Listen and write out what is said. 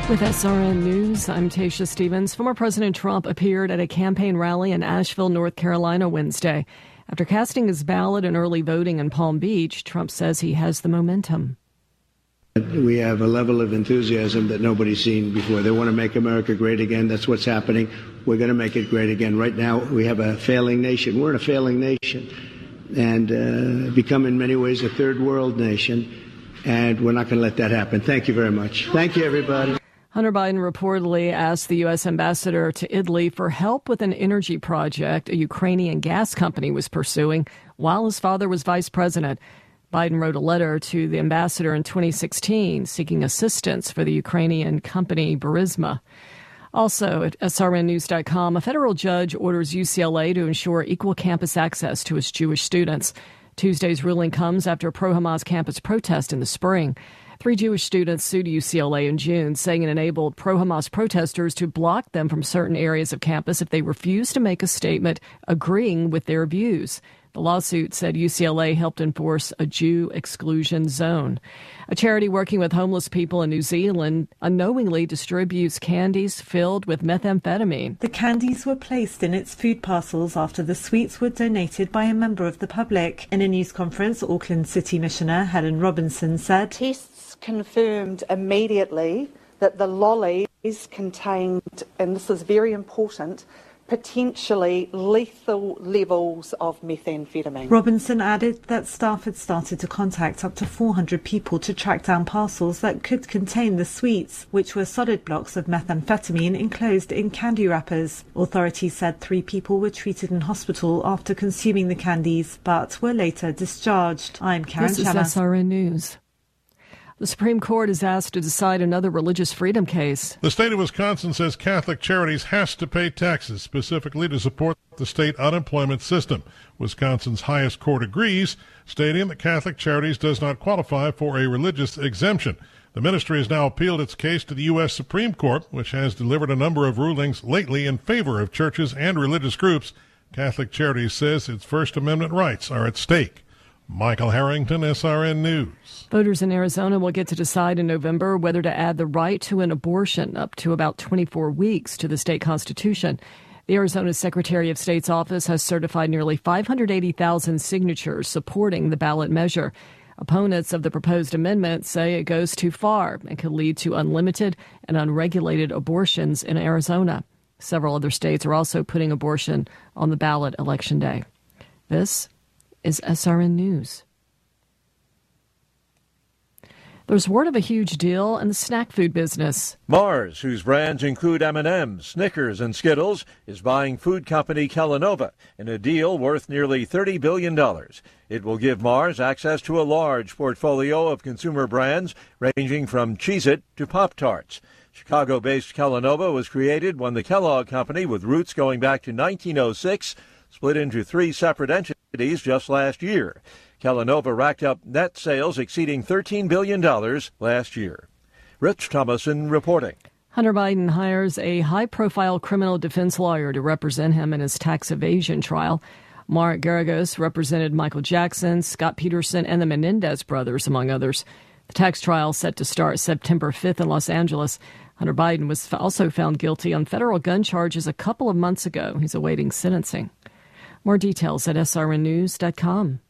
With SRN News, I'm Tasha Stevens. Former President Trump appeared at a campaign rally in Asheville, North Carolina Wednesday. After casting his ballot in early voting in Palm Beach, Trump says he has the momentum. We have a level of enthusiasm that nobody's seen before. They want to make America great again. That's what's happening. We're going to make it great again. Right now, we have a failing nation. We're in a failing nation and become in many ways a third world nation. And we're not going to let that happen. Thank you very much. Thank you, everybody. Hunter Biden reportedly asked the U.S. ambassador to Italy for help with an energy project a Ukrainian gas company was pursuing while his father was vice president. Biden wrote a letter to the ambassador in 2016 seeking assistance for the Ukrainian company Burisma. Also at srnnews.com, a federal judge orders UCLA to ensure equal campus access to its Jewish students. Tuesday's ruling comes after a pro-Hamas campus protest in the spring. 3 Jewish students sued UCLA in June, saying it enabled pro-Hamas protesters to block them from certain areas of campus if they refused to make a statement agreeing with their views. The lawsuit said UCLA helped enforce a Jew exclusion zone. A charity working with homeless people in New Zealand unknowingly distributes candies filled with methamphetamine. The candies were placed in its food parcels after the sweets were donated by a member of the public. In a news conference, Auckland City Missioner Helen Robinson said, "Tests confirmed immediately that the lollies contained, and this is very important, potentially lethal levels of methamphetamine." Robinson added that staff had started to contact up to 400 people to track down parcels that could contain the sweets, which were solid blocks of methamphetamine enclosed in candy wrappers. Authorities said 3 people were treated in hospital after consuming the candies, but were later discharged. I'm Karen Shanna. This is SRN News. The Supreme Court is asked to decide another religious freedom case. The state of Wisconsin says Catholic Charities has to pay taxes, specifically to support the state unemployment system. Wisconsin's highest court agrees, stating that Catholic Charities does not qualify for a religious exemption. The ministry has now appealed its case to the U.S. Supreme Court, which has delivered a number of rulings lately in favor of churches and religious groups. Catholic Charities says its First Amendment rights are at stake. Michael Harrington, SRN News. Voters in Arizona will get to decide in November whether to add the right to an abortion up to about 24 weeks to the state constitution. The Arizona Secretary of State's office has certified nearly 580,000 signatures supporting the ballot measure. Opponents of the proposed amendment say it goes too far and could lead to unlimited and unregulated abortions in Arizona. Several other states are also putting abortion on the ballot Election Day. This is SRN News. There's word of a huge deal in the snack food business. Mars, whose brands include M&M's, Snickers, and Skittles, is buying food company Kellanova in a deal worth nearly $30 billion. It will give Mars access to a large portfolio of consumer brands ranging from Cheez-It to Pop-Tarts. Chicago-based Kellanova was created when the Kellogg Company, with roots going back to 1906, split into 3 separate entities just last year. Kellanova racked up net sales exceeding $13 billion last year. Rich Thomason reporting. Hunter Biden hires a high-profile criminal defense lawyer to represent him in his tax evasion trial. Mark Garagos represented Michael Jackson, Scott Peterson, and the Menendez brothers, among others. The tax trial set to start September 5th in Los Angeles. Hunter Biden was also found guilty on federal gun charges a couple of months ago. He's awaiting sentencing. More details at srnnews.com.